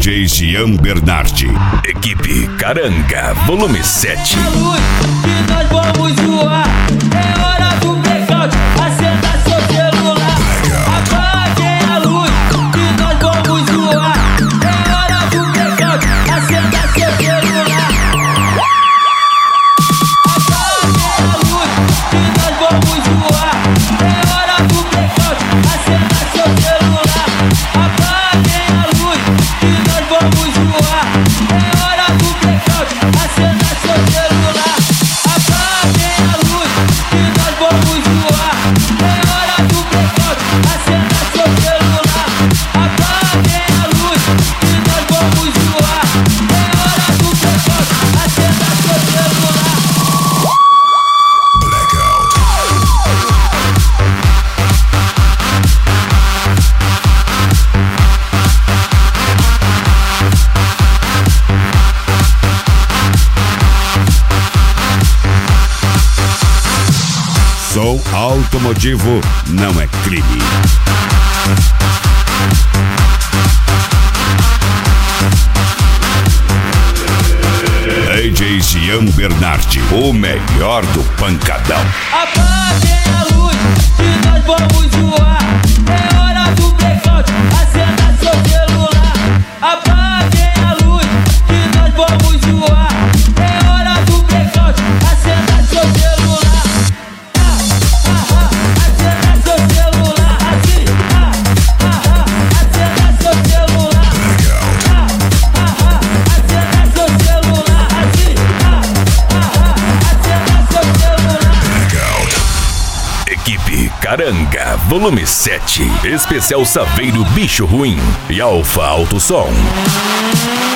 DJ Jean Bernardi. Equipe Caranga, volume 7. A luz que nós vamos voar. É hora do blackout. Acenda seu celular. Apaguem a luz que nós vamos voar. É hora do blackout. Acenda seu celular. Apaguem a luz que nós vamos voar. É hora do blackout. Acenda seu celular. Apaguem a luz que nós vamos voar. É hora do blackout. Acenda seu celular. Apaguem a luz que nós vamos voar. É hora do blackout. Acenda seu celular. Apaguem a luz que nós vamos voar. É hora do blackout. Acenda seu celular. Som automotivo não é crime. DJ Jean Bernardi, o melhor do pancadão. Apaguem a luz que nós vamos voar. É hora do blackout. Acenda seu celular. Apaguem a luz que nós vamos voar. É hora do blackout. Acenda seu celular. Acenda seu celular. Assim. Acenda seu celular. Acenda seu celular. Assim. Acenda seu celular. Equipe Caranga, volume 7. Especial Saveiro Bicho Ruim e Alfa Alto Som.